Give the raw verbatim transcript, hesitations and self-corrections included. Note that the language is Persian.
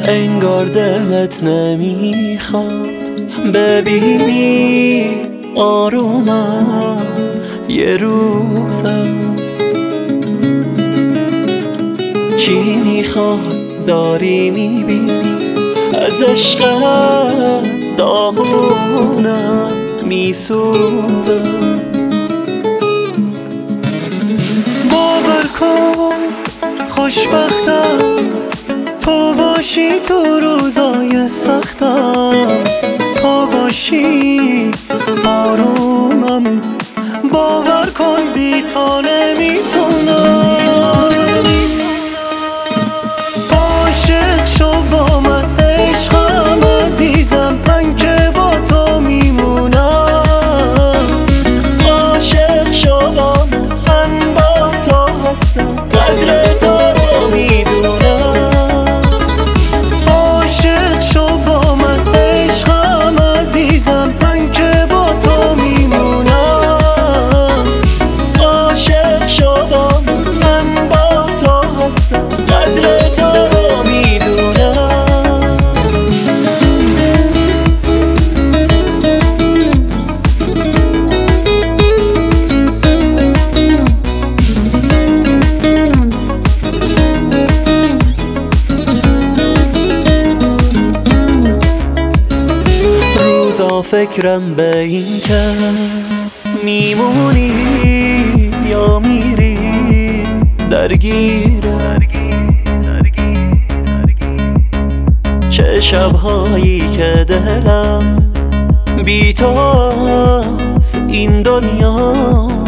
انگار دلت نمیخواد ببینی آرومم یه روزم. چی میخواد داری میبینی از عشقت داغونم میسوزم. باور کن خوشبختم تو باشی تو روزای سختم، تو باشی آرومم. باور کن بی تو نمیتونم. عاشق شو با من عشقم عزیزم، من که با تو میمونم. عاشق شو با من، من با تو هستم، قدر تو رو میدونم. عاشق شو با من عشقم عزیزم، من که با تو میمونم. عاشق شو با من، من با تو هستم، قدر تو رو میدونم. روزا فکرم به این که میمونی یا میری درگیره. چه شبهایی که دلم بی تو از این دنیا